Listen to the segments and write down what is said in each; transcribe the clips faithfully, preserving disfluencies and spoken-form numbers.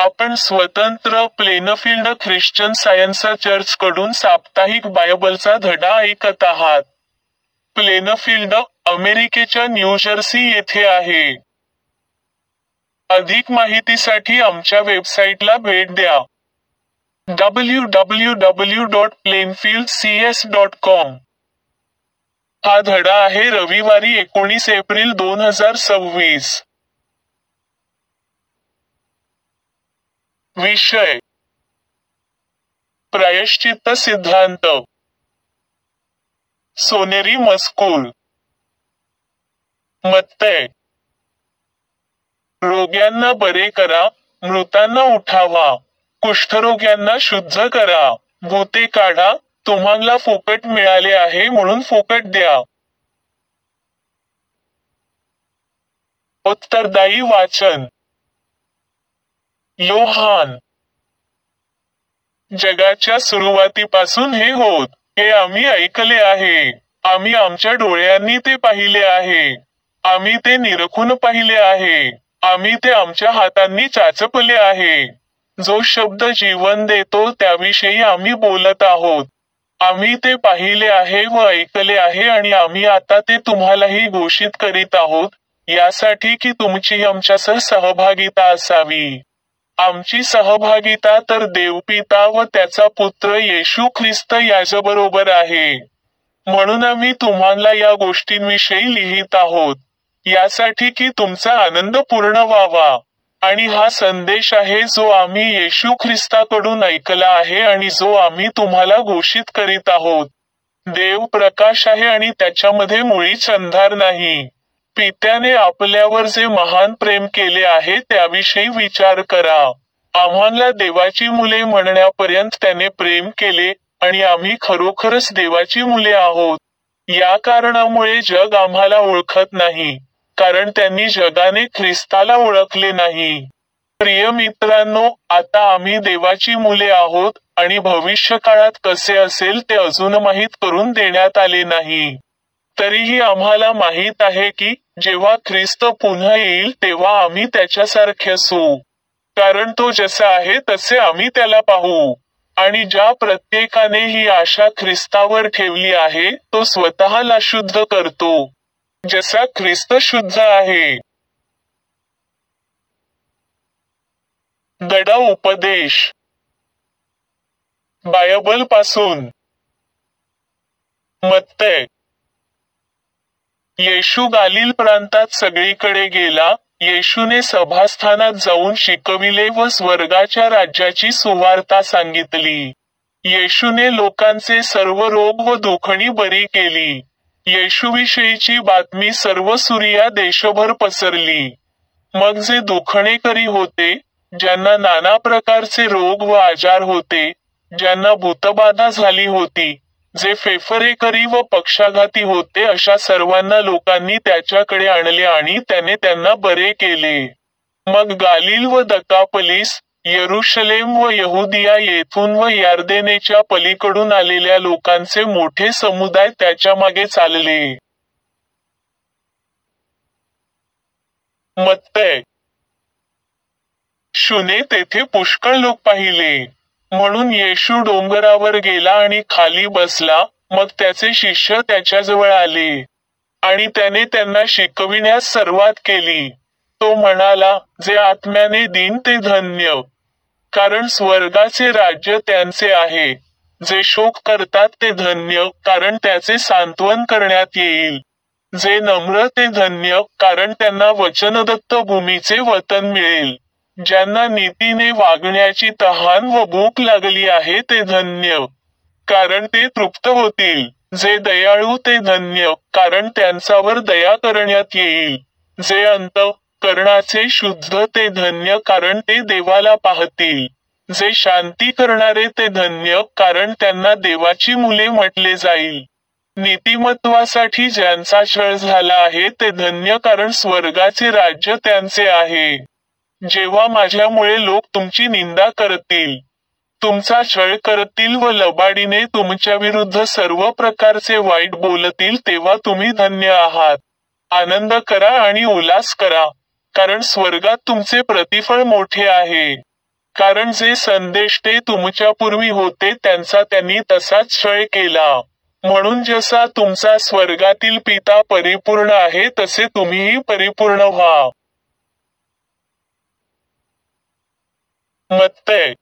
आपण स्वतंत्र Plainfield Christian science church कडून साप्ताहिक बायबलचा धडा ऐकत आहात. प्लेनफील्ड, अमेरिकेच्या न्यूजर्सी येथे आहे. अधिक माहितीसाठी आमच्या वेबसाईटला भेट द्या. W W W dot Plainfield C S dot com. हा धडा आहे रविवारी एकोणीस एप्रिल दोन हजार सव्वीस. विषय: प्रायश्चित्त सिद्धांत. सोनेरी मजकूर. मत्तय: रोग्यांना बरे करा, मृतांना उठावा, कुष्ठरोग्यांना शुद्ध करा, भूते काढा, तुम्हाला फुकट मिळाले आहे म्हणून फुकट द्या. उत्तरदायी वाचन. योहान. जगाच्या सुरुवातीपासून हे होत, हे आम्ही ऐकले आहे, आम्ही आमच्या डोळ्यांनी ते पाहिले आहे, आम्ही ते निरखून पाहिले आहे, आम्ही ते आमच्या हातांनी चाचपले आहे. जो शब्द जीवन देतो त्याविषयी आम्ही बोलत आहोत. आम्ही ते पाहिले आहे व ऐकले आहे आणि आम्ही आता ते तुम्हालाही घोषित करीत आहोत, यासाठी की तुमची आमच्यासह सहभागिता असावी. आमची सहभागिता तर देवपिता व त्याचा पुत्र येशू ख्रिस्त याच्याबरोबर आहे. म्हणून आम्ही तुम्हाला या गोष्टींविषयी लिहित आहोत, यासाठी की तुमचा आनंद पूर्ण व्हावा. आणि हा संदेश आहे जो आम्ही येशू ख्रिस्ताकडून ऐकला आहे आणि जो आम्ही तुम्हाला घोषित करीत आहोत. देव प्रकाश आहे आणि त्याच्यामध्ये मुळीच अंधार नाही. पित्याने आपल्यावर जे महान प्रेम केले आहे त्याविषयी विचार करा. आम्हाला देवाची मुले म्हणण्यापर्यंत त्याने प्रेम केले आणि आम्ही खरोखरच देवाची मुले आहोत. या कारणामुळे जग आम्हाला ओळखत नाही, कारण त्यांनी जगाने ख्रिस्ताला ओळखले नाही. प्रिय मित्रांनो, आता आम्ही देवाची मुले आहोत आणि भविष्यकाळात कसे असेल ते अजून माहीत करून देण्यात आले नाही. तरीही आम्हाला माहीत आहे की जेव्हा ख्रिस्त पुन्हा येईल तेव्हा आम्ही त्याच्यासारखे असू, कारण तो जसा आहे तसे आम्ही त्याला पाहू. आणि ज्या प्रत्येकाने ही आशा ख्रिस्तावर ठेवली आहे तो स्वतःला शुद्ध करतो, जसा ख्रिस्त शुद्ध आहे. धडा उपदेश. बायबल पासून. मत्तय. येशू गालिल प्रांतात सगळीकडे गेला. येशूने सभास्थानात जाऊन शिकविले व स्वर्गाच्या राज्याची सुवार्ता सांगितली. येशूने लोकांचे सर्व रोग व दुखणी बरी केली. येशूविषयीची बातमी सर्व सुरिया देशभर पसरली. मग जे दुखणेकरी होते, ज्यांना नाना प्रकारचे रोग व आजार होते, ज्यांना भूतबाधा झाली होती, जे फेफरेकरी व पक्षाघाती होते, अशा सर्वांना लोकांनी त्याच्याकडे आणले आणि त्याने त्यांना बरे केले. मग गालिल व दकापलीस, यरुशलेम व यहुदिया येथून व यार्देनेच्या पलीकडून आलेल्या लोकांचे मोठे समुदाय त्याच्या मागे चालले. मत्तय. शुने तेथे पुष्कळ लोक पाहिले. म्हणून येशू डोंगरावर गेला आणि खाली बसला. मग त्याचे शिष्य त्याच्याजवळ आले आणि त्याने त्यांना शिकविण्यास सुरुवात केली. तो म्हणाला, जे आत्म्याने दीन ते धन्य, कारण स्वर्गाचे राज्य त्यांचे आहे. जे शोक करतात ते धन्य, कारण त्याचे सांत्वन करण्यात येईल. जे नम्र ते धन्य, कारण त्यांना वचनदत्त भूमीचे वतन मिळेल. ज्यांना नीतीने वागण्याची तहान व भूक लागली आहे ते धन्य, कारण ते तृप्त होतील. जे दयाळू ते धन्य, कारण त्यांच्यावर दया करण्यात येईल. जे अंतःकरणाचे शुद्ध ते धन्य, कारण ते देवाला पाहतील. जे शांती करणारे ते धन्य, कारण त्यांना देवाची मुले म्हटले जाईल. नीतिमत्वासाठी ज्यांचा छळ झाला आहे ते धन्य, कारण स्वर्गाचे राज्य त्यांचे आहे. जेव्हा माझ्यामुळे लोक तुमची निंदा करतील, तुमचा छळ करतील व लबाडीने तुमच्याविरुद्ध सर्व प्रकारचे वाईट बोलतील, तेव्हा तुम्ही धन्य आहात. आनंद करा आणि उल्हास करा, कारण स्वर्गात तुमचे प्रतिफळ मोठे आहे. कारण जे संदेश ते तुमच्यापूर्वी होते त्यांचा त्यांनी तसाच छळ केला. म्हणून जसा तुमचा स्वर्गातील पिता परिपूर्ण आहे तसे तुम्हीही परिपूर्ण व्हा. मत्तय.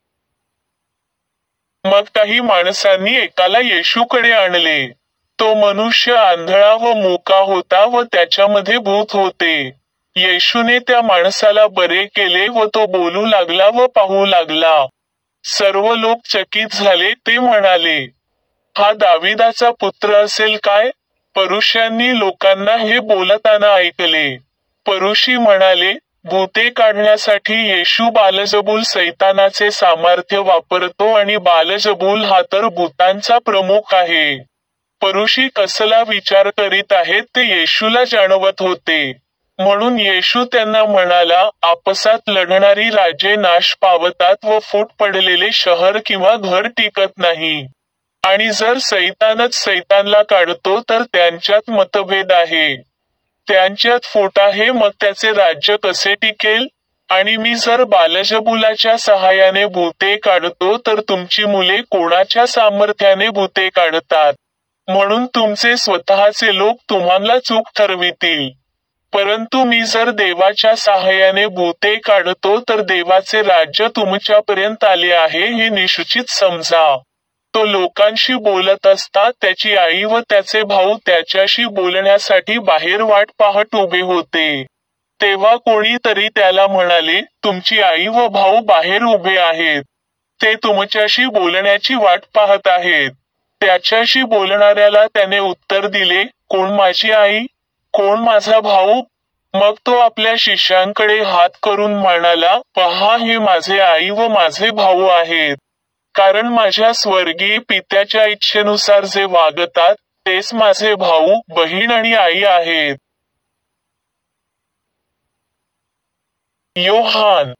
मग काही माणसांनी एकाला येशूकडे आणले. तो मनुष्य आंधळा व मुका होता व त्याच्यामध्ये भूत होते. येशूने त्या माणसाला बरे केले व तो बोलू लागला व पाहू लागला. सर्व लोक चकित झाले. ते म्हणाले, हा दाविदाचा पुत्र असेल काय? परुषांनी लोकांना हे बोलताना ऐकले. परुषी म्हणाले, भूते काढण्यासाठी येशू बालजबूल सैतानाचे सामर्थ्य वापरतो आणि बालजबूल हा तर भूतांचा प्रमुख आहे. परुषी कसला विचार करीत आहेत ते येशूला जाणवत होते. म्हणून येशू त्यांना म्हणाला, आपसात लढणारी राज्ये नाश पावतात व फूट पडलेले शहर किंवा घर टिकत नाही. आणि जर सैतानच सैतानला काढतो तर त्यांच्यात मतभेद आहे. त्यांच्यात फूट आहे मग त्याचे राज्य कसे टिकेल? आणि मी जर बालजबुलाच्या सहाय्याने भूते काढतो तर तुमची मुले कोणाच्या सामर्थ्याने भूते काढतात? म्हणून तुमचे स्वतःचे लोक तुम्हाला चूक ठरवितील. परंतु मी जर देवाच्या सहाय्याने भूते काढतो तर देवाचे राज्य तुमच्यापर्यंत आले आहे हे निश्चित समजा. तो लोकांशी बोलत असता त्याची आई व त्याचे भाऊ त्याच्याशी बोलण्यासाठी बाहेर वाट पाहत उभे होते. तेव्हा कोणीतरी त्याला म्हणाले, तुमची आई व भाऊ बाहेर उभे आहेत. ते तुमच्याशी बोलण्याची वाट पाहत आहेत. त्याच्याशी बोलणाऱ्याला त्याने उत्तर दिले, कोण माझी आई? कोण माझा भाऊ? मग तो आपल्या शिष्यांकडे हात करून म्हणाला, पहा हे माझे आई व माझे भाऊ आहेत. कारण माझ्या स्वर्गीय पित्याच्या इच्छेनुसार जे वागतात तेच माझे भाऊ, बहीण आणि आई आहेत. योहान.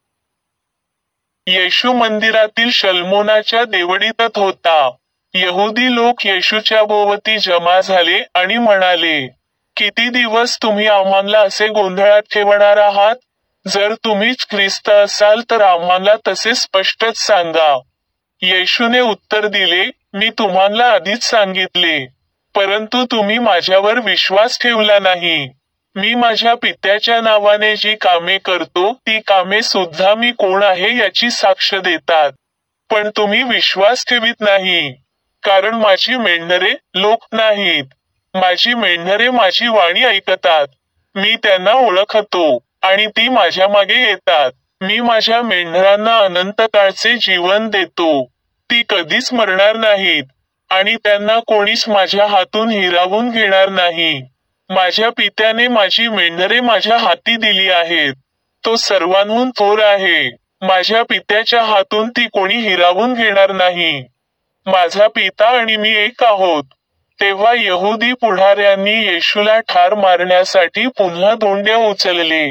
येशू मंदिरातील शल्मोनाच्या देवडीतच होता. यहुदी लोक येशूच्या भोवती जमा झाले आणि म्हणाले, किती दिवस तुम्ही आम्हाला असे गोंधळात ठेवणार आहात? जर तुम्हीच ख्रिस्त असाल तर आम्हाला तसे स्पष्टच सांगा. येशूने उत्तर दिले, मी तुम्हाला आधीच सांगितले, परंतु तुम्ही माझ्यावर विश्वास ठेवला नाही. मी माझ्या पित्याच्या नावाने जी कामे करतो ती कामे सुद्धा मी कोण आहे याची साक्ष देतात. पण तुम्ही विश्वास ठेवीत नाही. कारण माझी मेंढरे लोक नाहीत. माझी मेंढरे माझी वाणी ऐकतात. मी त्यांना ओळखतो आणि ती माझ्या मागे येतात. मी माझ्या मेंढरांना अनंत काळचे जीवन देतो. ती कधीच मरणार नाहीत आणि त्यांना कोणीच माझ्या हातून हिरावून घेणार नाही. माझ्या पित्याने माझी मेंढरे माझ्या हाती दिली आहेत. तो सर्वांहून थोर आहे. माझ्या पित्याच्या हातून ती कोणी हिरावून घेणार नाही. माझा पिता आणि मी एक आहोत. तेव्हा यहुदी पुढाऱ्यांनी येशूला ठार मारण्यासाठी पुन्हा धोंड्या उचलले.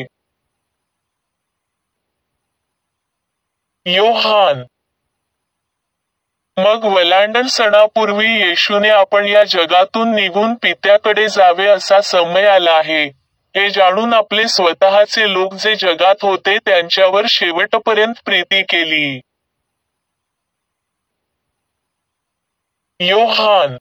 योहान. मग वलांडण सणापूर्वी येशूने आपण या जगातून निघून पित्याकडे जावे असा समय आला आहे, हे जाणून आपले स्वतःचे लोक जे जगात होते त्यांच्यावर शेवटपर्यंत प्रीती केली. योहान.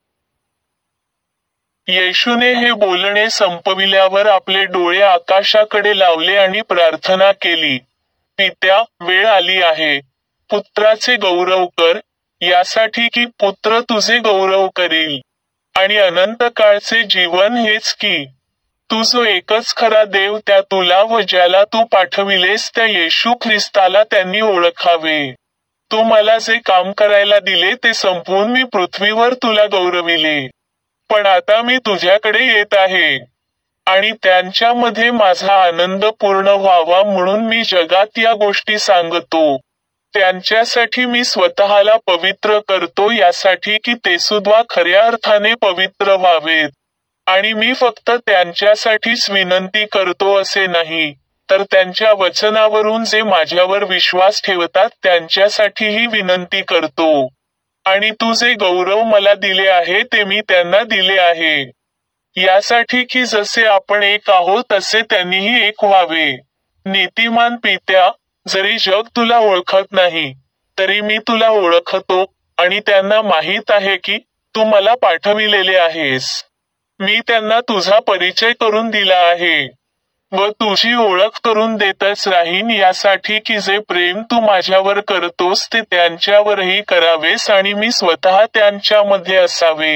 येशूने हे बोलणे संपविल्यावर आपले डोळे आकाशाकडे लावले आणि प्रार्थना केली, पित्या, वेळ आली आहे. पुत्राचे गौरव कर, यासाठी की पुत्र तुझे गौरव करील. आणि अनंत काळचे जीवन हेच की तू जो एकच खरा देव त्या तुला व ज्याला तू पाठविलेस त्या येशू ख्रिस्ताला त्यांनी ओळखावे. तू मला जे काम करायला दिले ते संपवून मी पृथ्वीवर तुला गौरविले. पण आता मी तुझ्याकडे येत आहे आणि त्यांच्यामध्ये माझा आनंद पूर्ण व्हावा म्हणून मी जगात या गोष्टी सांगतो. त्यांच्यासाठी मी स्वतःला पवित्र करतो यासाठी की ते सुद्धा खऱ्या अर्थाने पवित्र व्हावेत. आणि मी फक्त त्यांच्यासाठीच विनंती करतो असे नाही, तर त्यांच्या वचनावरून जे माझ्यावर विश्वास ठेवतात त्यांच्यासाठीही विनंती करतो. आणि तू जे गौरव मला दिले आहे ते मी त्यांना दिले आहे, यासाठी की जसे आपण एक आहोत तसे त्यांनीही एक व्हावे. नीतिमान पित्या, जरी जग तुला ओळखत नाही, तरी मी तुला ओळखतो, आणि त्यांना माहीत आहे की तू मला पाठविलेले आहेस. मी त्यांना तुझा परिचय करून दिला आहे. व तुझी ओळख करून देतच राहीन यासाठी की जे प्रेम तू माझ्यावर करतोस ते त्यांच्यावरही करावेस आणि मी स्वतः त्यांच्यामध्ये असावे.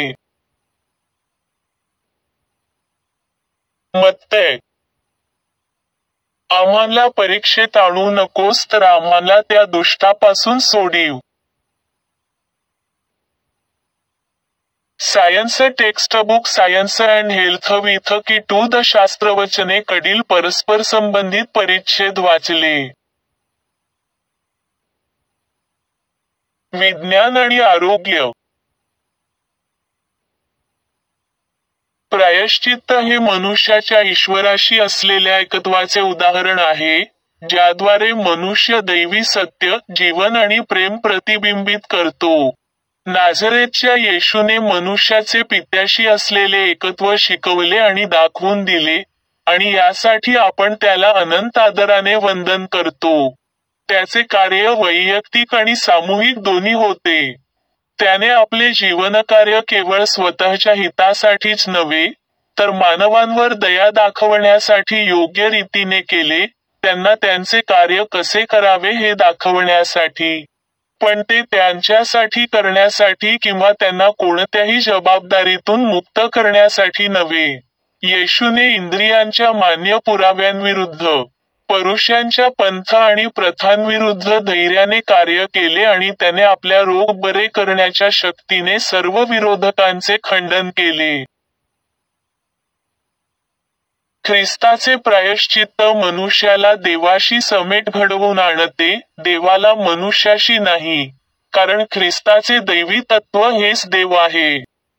मत्तय आम्हाला परीक्षेत आणू नकोस तर आम्हाला त्या दुष्टापासून सोडीव. Science textbook science and health with key to the शास्त्रवचने कडील परस्पर संबंधित परिच्छेद वाचले. विज्ञान आणि आरोग्य. प्रायश्चित्त हे मनुष्याच्या ईश्वराशी असलेल्या एकत्वाचे उदाहरण आहे, ज्याद्वारे मनुष्य दैवी सत्य, जीवन आणि प्रेम प्रतिबिंबित करतो. नाझरेतच्या येशूने मनुष्याचे पित्याशी असलेले एकत्व शिकवले आणि दाखवून दिले, आणि यासाठी आपण त्याला अनंत आदराने वंदन करतो. त्याचे कार्य वैयक्तिक आणि सामूहिक दोन्ही होते. त्याने आपले जीवनकार्य केवळ स्वतःच्या हितासाठीच नव्हे, तर मानवांवर दया दाखवण्यासाठी योग्य रीतीने केले, त्यांना त्यांचे कार्य कसे करावे हे दाखवण्यासाठी. पण ते त्यांच्यासाठी करण्यासाठी किंवा त्यांना कोणत्याही जबाबदारीतून मुक्त करण्यासाठी नव्हे. येशूने इंद्रियांच्या मान्य पुराव्यांविरुद्ध, परुषांच्या पंथ आणि प्रथांविरुद्ध धैर्याने कार्य केले आणि त्याने आपल्या रोग बरे करण्याच्या शक्तीने सर्व विरोधकांचे खंडन केले. ख्रिस्ताचे प्रायश्चित्त मनुष्याला देवाशी समेट घडवून आणते, देवाला मनुष्याशी नाही, कारण ख्रिस्ताचे दैवी तत्व हेच देव आहे.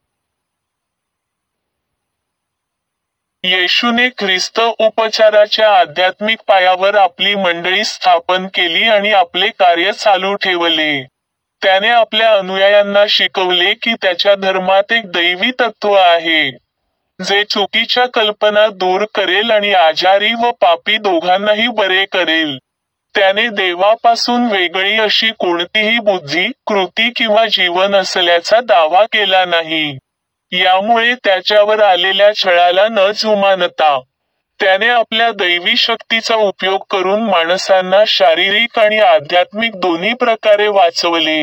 येशूने ख्रिस्त उपचाराच्या आध्यात्मिक पायावर आपली मंडळी स्थापन केली आणि आपले कार्य चालू ठेवले. त्याने आपल्या अनुयायांना शिकवले की त्याच्या धर्मात एक दैवी तत्व आहे, जे चुकीच्या कल्पना दूर करेल आणि आजारी व पापी दोघांनाही बरे करेल. त्याने देवापासून वेगळी अशी कोणतीही बुद्धी, कृती किंवा जीवन असल्याचा दावा केला नाही. यामुळे त्याच्यावर आलेल्या छळाला न जुमानता, त्याने आपल्या दैवी शक्तीचा उपयोग करून माणसांना शारीरिक आणि आध्यात्मिक दोन्ही प्रकारे वाचवले.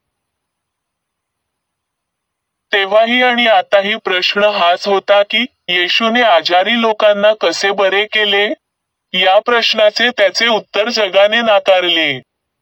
तेव्हाही आणि आताही प्रश्न हाच होता की येशूने आजारी लोकांना कसे बरे केले? या प्रश्नाचे त्याचे उत्तर जगाने नाकारले.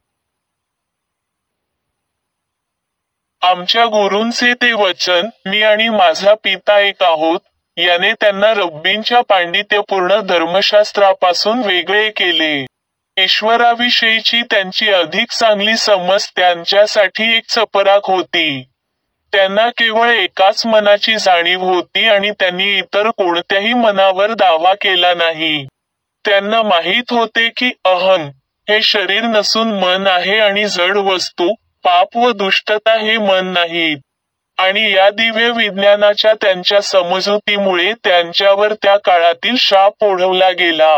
आमच्या गुरूंचे ते वचन, मी आणि माझा पिता एक आहोत, याने त्यांना रब्बींच्या पांडित्यपूर्ण धर्मशास्त्रापासून वेगळे केले. ईश्वराविषयीची त्यांची अधिक चांगली समज त्यांच्यासाठी एक चपराक होती. त्यांना केवळ एकाच मनाची जाणीव होती आणि त्यांनी इतर कोणत्याही मनावर दावा केला नाही. त्यांना माहीत होते की अहं हे शरीर नसून मन आहे आणि जड वस्तू, पाप व दुष्टता हे मन नाहीत. आणि या दिव्य विज्ञानाच्या त्यांच्या समजुतीमुळे त्यांच्यावर त्या काळातील शाप ओढवला गेला.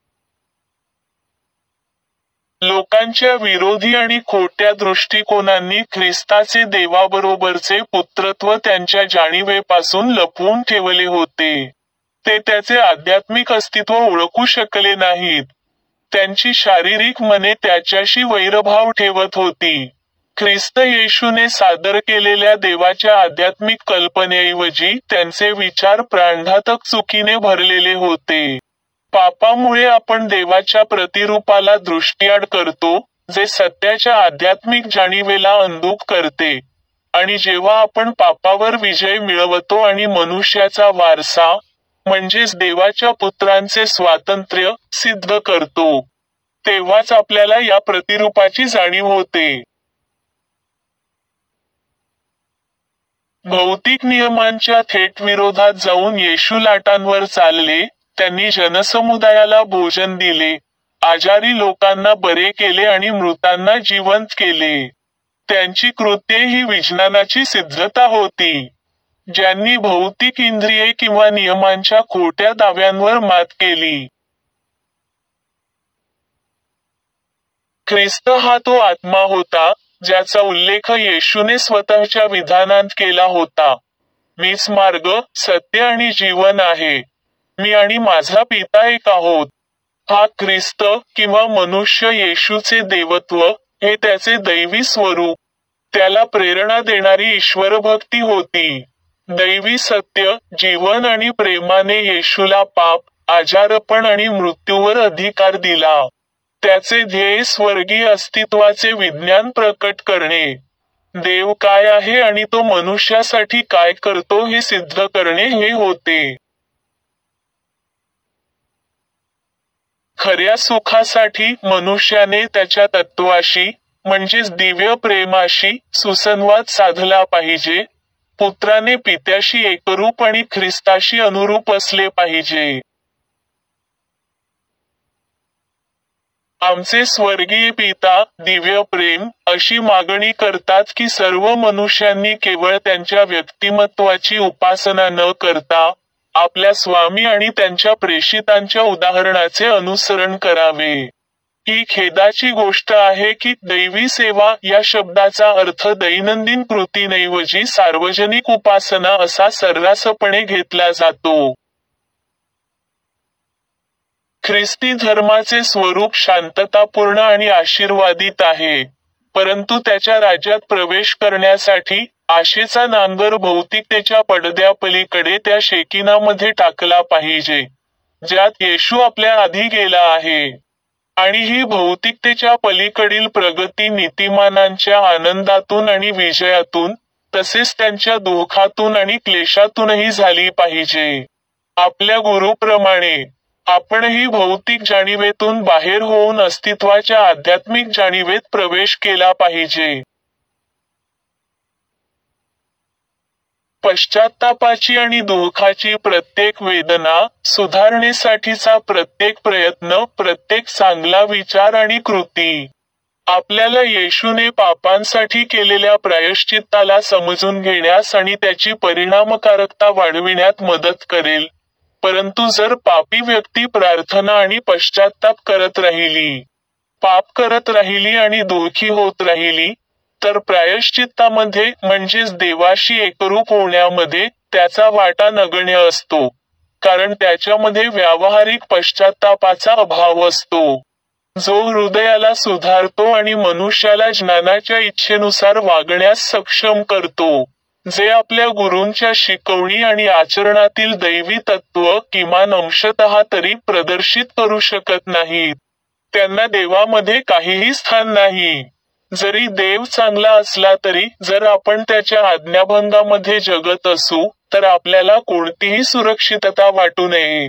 लोकांच्या विरोधी आणि खोट्या दृष्टिकोनांनी ख्रिस्ताचे देवाबरोबरचे पुत्रत्व त्यांच्या जाणीवेपासून लपवून ठेवले होते. ते त्याचे आध्यात्मिक अस्तित्व ओळखू शकले नाहीत. त्यांची शारीरिक मने त्याच्याशी वैरभाव ठेवत होती. ख्रिस्त येशूने सादर केलेल्या देवाच्या आध्यात्मिक कल्पनेऐवजी त्यांचे विचार प्राणघातक चुकीने भरलेले होते. पापामुळे आपण देवाच्या प्रतिरूपाला दृष्टिआड करतो, जे सत्याच्या आध्यात्मिक जाणीवेला अंधुक करते. आणि जेव्हा आपण पापावर विजय मिळवतो आणि मनुष्याचा वारसा, म्हणजेच देवाच्या पुत्रांचे स्वातंत्र्य, सिद्ध करतो, तेव्हाच आपल्याला या प्रतिरूपाची जाणीव होते. भौतिक नियमांच्या थेट विरोधात जाऊन येशू लाटांवर चालले. त्यांनी जनसमुदायाला भोजन दिले, आजारी लोकांना बरे केले आणि मृतांना जिवंत केले. त्यांची कृत्ये ही विज्ञानाची सिद्धता होती. ज्यांनी भौतिक इंद्रिये किंवा नियमांच्या खोट्या दाव्यांवर मात केली. ख्रिस्त हा तो आत्मा होता, ज्याचा उल्लेख येशूने स्वतःच्या विधानात केला होता. मीच मार्ग, सत्य आणि जीवन आहे. मी आणि माझा पिता एक आहोत. हा ख्रिस्त किंवा मनुष्य येशूचे देवत्व, हे त्याचे दैवी स्वरूप. त्याला प्रेरणा देणारी ईश्वरभक्ती होती. दैवी सत्य, जीवन आणि प्रेमाने येशूला पाप, आजारपण आणि मृत्यूवर अधिकार दिला. त्याचे ध्येय स्वर्गीय अस्तित्वाचे विज्ञान प्रकट करणे. देव काय आहे आणि तो मनुष्यासाठी काय करतो हे सिद्ध करणे हे होते. खऱ्या सुखासाठी मनुष्याने त्याच्या तत्वाशी, म्हणजेच दिव्य प्रेमाशी, सुसंवाद साधला पाहिजे. पुत्राने पित्याशी एकरूप आणि ख्रिस्ताशी अनुरूप असले पाहिजे. आमचे स्वर्गीय पिता, दिव्य प्रेम, अशी मागणी करतात की सर्व मनुष्यांनी केवळ त्यांच्या व्यक्तिमत्वाची उपासना न करता, आपल्या स्वामी आणि त्यांच्या प्रेषितांच्या उदाहरणाचे अनुसरण करावे. ही खेदाची गोष्ट आहे की दैवी सेवा या शब्दाचा अर्थ दैनंदिन कृतींऐवजी सार्वजनिक उपासना असा सर्रासपणे घेतला जातो. ख्रिस्ती धर्माचे स्वरूप शांततापूर्ण आणि आशीर्वादित आहे. परंतु त्याच्या राज्यात प्रवेश करण्यासाठी, आशेचा नांगर भौतिकतेच्या पडद्यापलीकडे त्या शेकिनामध्ये टाकला पाहिजे, ज्यात येशू आपल्या आधी गेला आहे. आणि ही भौतिकतेच्या पलीकडील प्रगती नीतिमानांच्या आनंदातून आणि विजयातून, तसेच त्यांच्या दुःखातून आणि क्लेशातूनही झाली पाहिजे. आपल्या गुरुप्रमाणे, आपणही भौतिक जाणीवेतून बाहेर होऊन अस्तित्वाच्या आध्यात्मिक जाणीवेत प्रवेश केला पाहिजे. पश्चात्तापाची आणि दुःखाची प्रत्येक वेदना, सुधारणेसाठीचा प्रत्येक प्रयत्न, प्रत्येक चांगला विचार आणि कृती, आपल्याला येशूने पापांसाठी केलेल्या प्रायश्चित्ताला समजून घेण्यास आणि त्याची परिणामकारकता वाढविण्यात मदत करेल. परंतु जर पापी व्यक्ती प्रार्थना आणि पश्चात्ताप करत राहिली, पाप करत राहिली आणि दुःखी होत राहिली, तर प्रायश्चित्तामध्ये, म्हणजेच देवाशी एकरूप होण्यामध्ये, त्याचा वाटा नगण्य असतो, कारण त्याच्यामध्ये व्यावहारिक पश्चात्तापाचा अभाव असतो, जो हृदयाला सुधारतो आणि मनुष्याला ज्ञानाच्या इच्छेनुसार वागण्यास सक्षम करतो, जे आपल्या गुरूंच्या शिकवणी आणि आचरणातील दैवी तत्त्व किमान अंशतः तरी प्रदर्शित करू शकत नाहीत. त्यांना देवामध्ये काहीही स्थान नाही. जरी देव चांगला असला तरी जर आपण त्याच्या आज्ञाभंगामध्ये जगत असू, तर आपल्याला कोणतीही सुरक्षितता वाटू नये.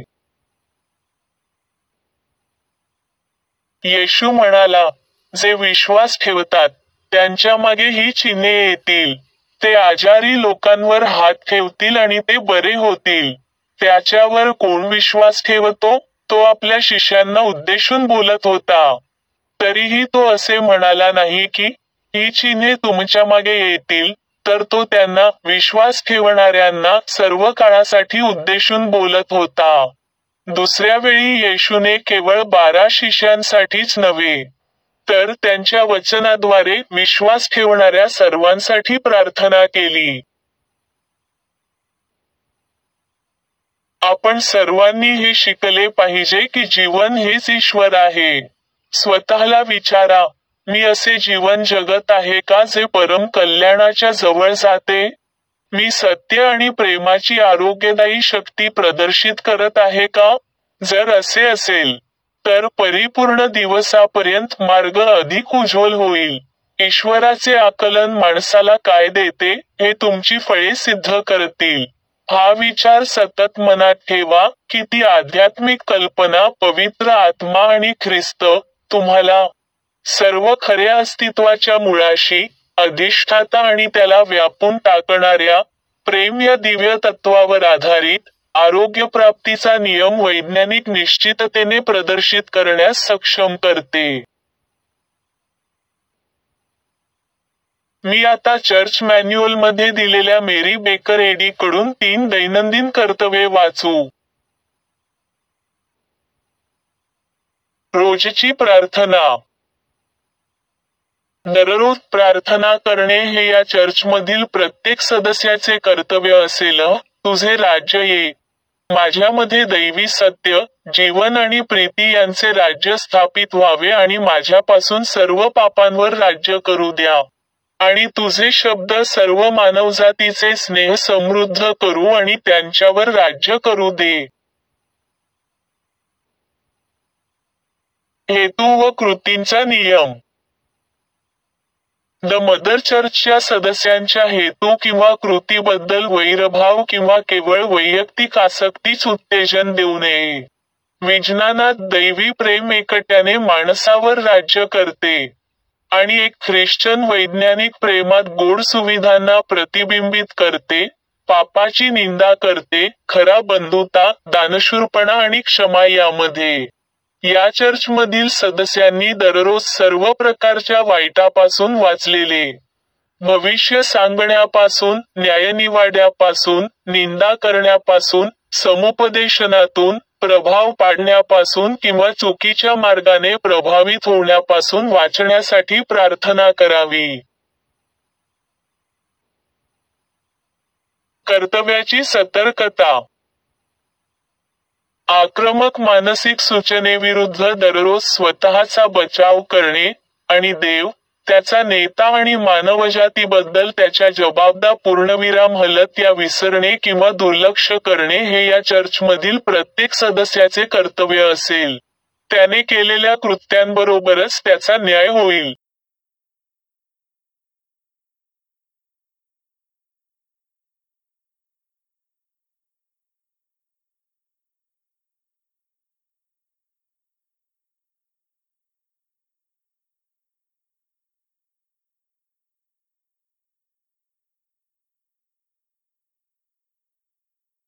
येशू म्हणाला, जे विश्वास ठेवतात, त्यांच्या मागे ही चिन्हे येतील. ते आजारी लोकांवर हात ठेवतील आणि ते बरे होतील. त्याच्यावर कोण विश्वास ठेवतो? तो आपल्या शिष्यांना उद्देशून बोलत होता. तरीही तो असे म्हणाला नाही की, ही चिन्हे तुमच्या मागे येतील, तर तो त्यांना, विश्वास ठेवणाऱ्यांना, सर्व काळासाठी उद्देशून बोलत होता. दुसऱ्या वेळी येशूने केवळ बारा शिष्यांसाठीच नव्हे, तर त्यांच्या वचनाद्वारे विश्वास ठेवणाऱ्या सर्वांसाठी प्रार्थना केली. आपण सर्वांनी हे शिकले पाहिजे की जीवन हेच ईश्वर आहे. स्वतःला विचारा, मी असे जीवन जगत आहे का जे परम कल्याणाच्या जवळ जाते? मी सत्य आणि प्रेमाची आरोग्यदायी शक्ती प्रदर्शित करत आहे का? जर असे असेल, तर परिपूर्ण दिवसापर्यंत मार्ग अधिक उज्ज्वल होईल. ईश्वराचे आकलन माणसाला काय देते, हे तुमची फळे सिद्ध करतील. हा विचार सतत मनात ठेवा की ती आध्यात्मिक कल्पना, पवित्र आत्मा आणि ख्रिस्त, तुम्हाला सर्व खऱ्या अस्तित्वाच्या मुळाशी, अधिष्ठाता आणि त्याला व्यापून टाकणाऱ्या, प्रेम या दिव्य तत्वावर आधारित, आरोग्यप्राप्तीचा नियम वैज्ञानिक निश्चिततेने प्रदर्शित करण्यास सक्षम करते. मी आता चर्च मॅन्युअलमध्ये दिलेल्या मेरी बेकर एडी कडून तीन दैनंदिन कर्तव्ये वाचू. रोजची प्रार्थना. दररोज प्रार्थना करणे हे या चर्चमधील प्रत्येक सदस्याचे कर्तव्य असेल. तुझे राज्य ये. माझ्यामध्ये दैवी सत्य, जीवन आणि प्रीती यांचे राज्य स्थापित व्हावे आणि माझ्यापासून सर्व पापांवर राज्य करू द्या. आणि तुझे शब्द सर्व मानवजातीचे स्नेह समृद्ध करू आणि त्यांच्यावर राज्य करू दे. हेतू व कृतींचा नियम. द मदर चर्चच्या सदस्यांच्या हेतू किंवा कृतीबद्दल वैरभाव किंवा केवळ वैयक्तिक आसक्तीच उत्तेजन देऊ नये. विज्ञानात दैवी प्रेम एकट्याने माणसावर राज्य करते. आणि एक ख्रिश्चन वैज्ञानिक प्रेमात गोड सुविधांना प्रतिबिंबित करते, पापाची निंदा करते, खरा बंधुता, दानशूरपणा आणि क्षमा यामध्ये. या चर्चमधील सदस्यांनी दररोज सर्व प्रकारच्या वाईटापासून वाचलेले. भविष्य सांगण्यापासून, न्यायनिवाड्यापासून, निंदा करण्यापासून, समुपदेशनातून, प्रभाव पाडण्यापासून किंवा चुकीच्या मार्गाने प्रभावित होण्यापासून वाचण्यासाठी प्रार्थना करावी. कर्तव्याची सतर्कता. आक्रमक मानसिक सूचनेविरुद्ध दररोज स्वतःचा बचाव करणे, आणि देव, त्याचा नेता आणि मानवजातीबद्दल त्याच्या जबाबदार पूर्णविराम हलत या विसरणे किंवा दुर्लक्ष करणे हे या चर्चमधील प्रत्येक सदस्याचे कर्तव्य असेल. त्याने केलेल्या कृत्यांबरोबरच त्याचा न्याय होईल.